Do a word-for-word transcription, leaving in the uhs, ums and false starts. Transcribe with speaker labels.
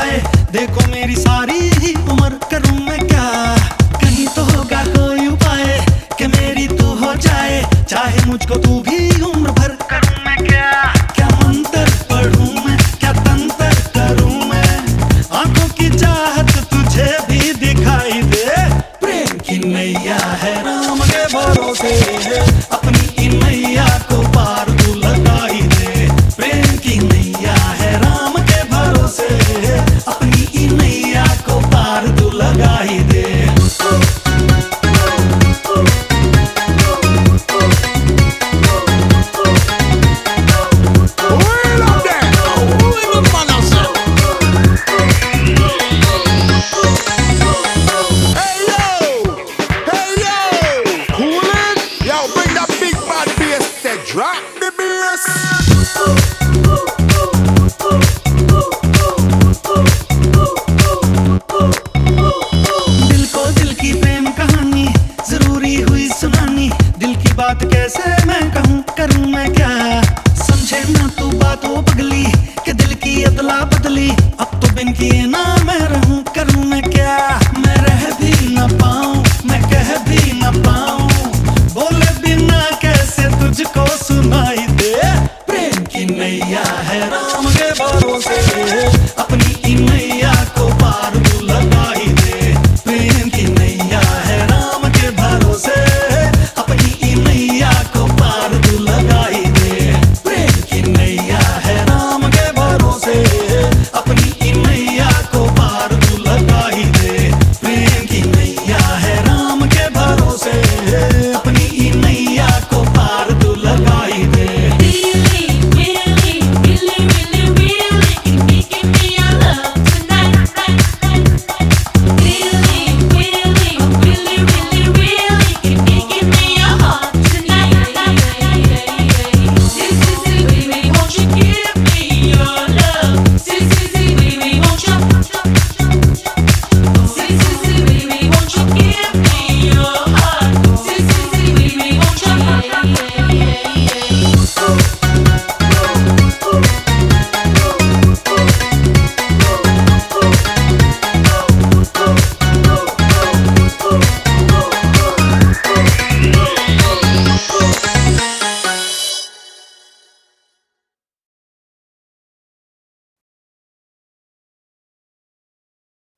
Speaker 1: पाए। देखो मेरी सारी ही उम्र करूं मैं क्या, कहीं तो होगा कोई उपाय कि मेरी तू हो जाए। चाहे मुझको तू भी उम्र भर करूं मैं क्या, क्या मंत्र पढ़ूं मैं, क्या तंत्र करूं मैं। आंखों की चाहत तुझे भी दिखाई दे, प्रेम की नैया है राम के भरोसे।